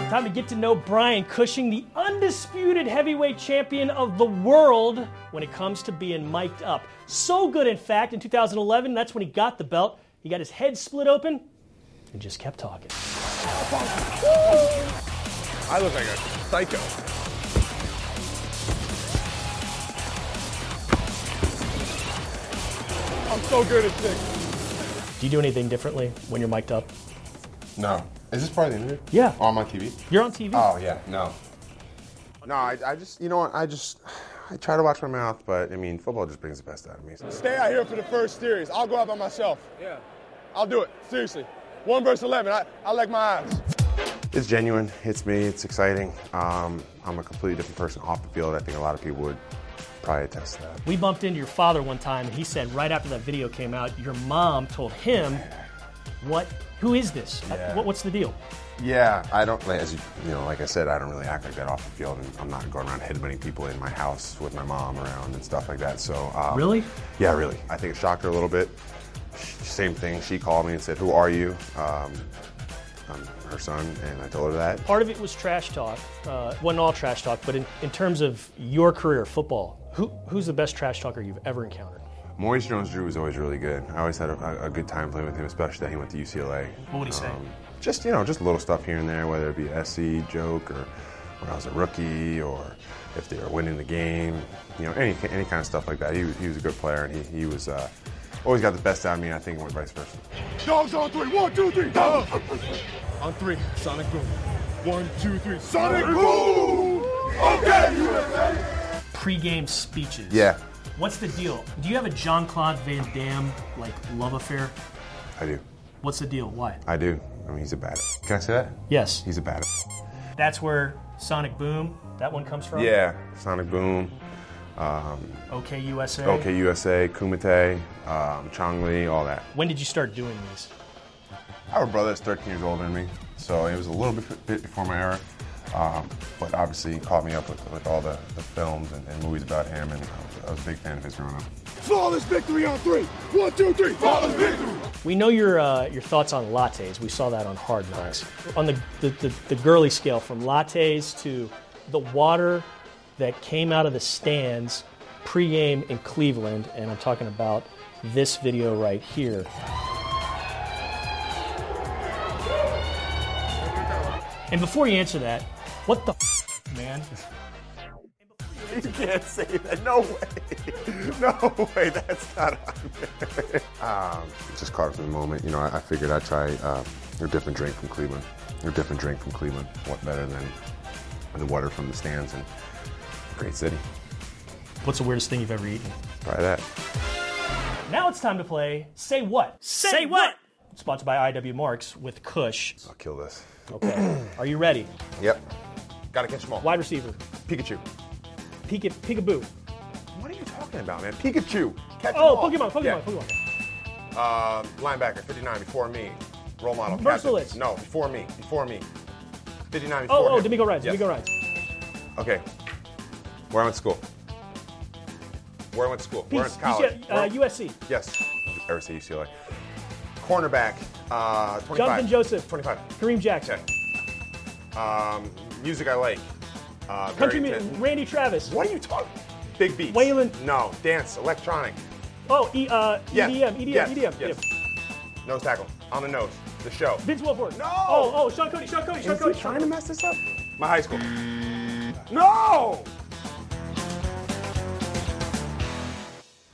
Time to get to know Brian Cushing, the undisputed heavyweight champion of the world when it comes to being mic'd up. So good, in fact, in 2011, that's when he got the belt. He got his head split open and just kept talking. I look like a psycho. I'm so good at things. Do you do anything differently when you're mic'd up? No. Is this part of the interview? Yeah. Oh, I'm on TV? You're on TV? Oh, yeah. No. No, I just, you know what, I try to watch my mouth, but, I mean, football just brings the best out of me. Stay out here for the first series. I'll go out by myself. Yeah. I'll do it. Seriously. 1 versus 11. I like my odds. It's genuine. It's me. It's exciting. I'm a completely different person off the field. I think a lot of people would probably attest to that. We bumped into your father one time, and he said right after that video came out, your mom told him, who is this? Yeah. What's the deal? Yeah, I don't, as you know, like I said, I don't really act like that off the field, and I'm not going around headbutting people in my house with my mom around and stuff like that. So Really? Yeah, really. I think it shocked her a little bit. Same thing. She called me and said, "Who are you?" I'm her son, and I told her that. Part of it was trash talk. Wasn't all trash talk, but in terms of your career, football, who's the best trash talker you've ever encountered? Maurice Jones-Drew was always really good. I always had a good time playing with him, especially that he went to UCLA. What would he say? Just little stuff here and there, whether it be a SC joke or when I was a rookie or if they were winning the game, any kind of stuff like that. He was a good player, and he was always got the best out of me, and I think it went vice versa. Dogs on 3. 1, 2, 3. Dogs. On 3. Sonic boom. 1, 2, 3. Sonic boom. Okay, USA. Pre-game speeches. Yeah. What's the deal? Do you have a Jean-Claude Van Damme love affair? I do. What's the deal? Why? I do. I mean, he's a badass. Can I say that? Yes. He's a badass. That's where Sonic Boom, that one comes from? Yeah. Sonic Boom. OK USA. OK USA, Kumite, Chong Li, all that. When did you start doing these? I have a brother that's 13 years older than me, so it was a little bit before my era. But obviously he caught me up with all the films and movies about him, and I was a big fan of his growing up. Flawless victory on 3. 1, 2, 3. Flawless victory. We know your thoughts on lattes. We saw that on Hard Knocks. On the girly scale, from lattes to the water that came out of the stands pregame in Cleveland, and I'm talking about this video right here. And before you answer that, what the man? You can't say that. No way. No way. That's not on there. Just caught up in the moment. I figured I'd try a different drink from Cleveland. What better than the water from the stands in a great city. What's the weirdest thing you've ever eaten? Try that. Now it's time to play Say What? Say What? Sponsored by IW Marks with Kush. I'll kill this. Okay. Are you ready? Yep. Gotta catch them all. Wide receiver. Pikachu. Peekaboo. What are you talking about, man? Pikachu. Catch them Oh, all. Pokemon. Yeah. Linebacker, 59, before me. Role model. Merciless. Captain. No, before me. 59 before Oh, him. D'Amico Ryans. Yes. D'Amico Ryans. Okay. Where I went to school. Where I went to school. Where I went to college. USC. Yes. Ever say UCLA. Cornerback, 25. Jonathan Joseph. 25. Kareem Jackson. Okay. Music I like. Country very music. intense. Randy Travis. What are you talking? Big beats. Waylon. No. Dance. Electronic. Oh, Yes. EDM. Yes. EDM. Nose tackle. On the nose. The show. Vince Wilfork. No. Oh, Sean Cody. Is he trying to mess this up? My high school. No!